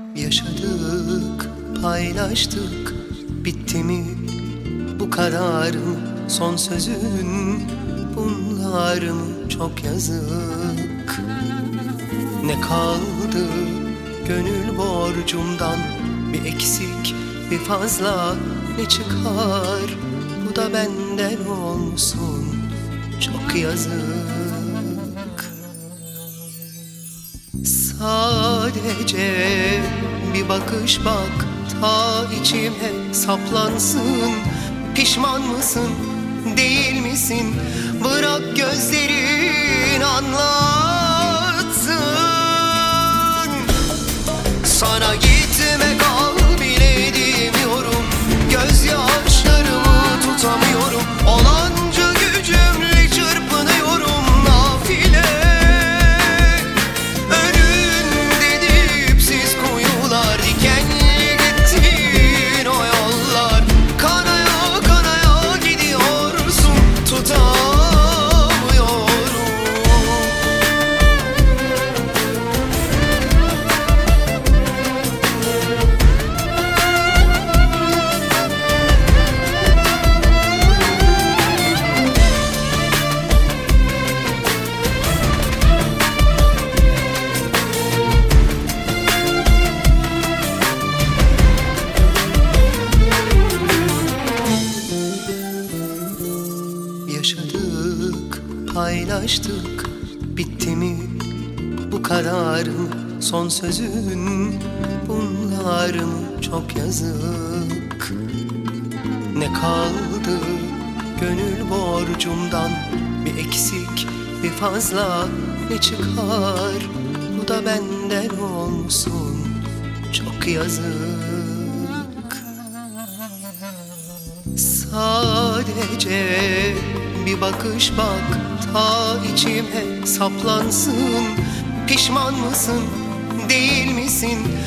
Yaşadık, paylaştık, bitti mi bu kararım, son sözün bunlar mı? Çok yazık. Ne kaldı gönül borcumdan? Bir eksik, bir fazla ne çıkar? Bu da benden olsun, çok yazık. Sadece bir bakış bak, ta içime saplansın. Pişman mısın, değil misin? Bırak gözlerin anlatsın. Sana gitme kal bile demiyorum, gözyaşlarımı tutamıyorum. Olanca gücümle çırpınıyorum nafile. Önünde dipsiz kuyular, dikenli gittin o yollar. Kanaya kanaya gidiyorsun, tutamıyorum. Yaşadık, paylaştık, bitti mi bu kararım, son sözün bunlar mı? Çok yazık. Ne kaldı gönül borcumdan? Bir eksik, bir fazla ne çıkar? Bu da benden olsun, çok yazık. Sadece bir bakış bak, ta içime saplansın. Pişman mısın, değil misin?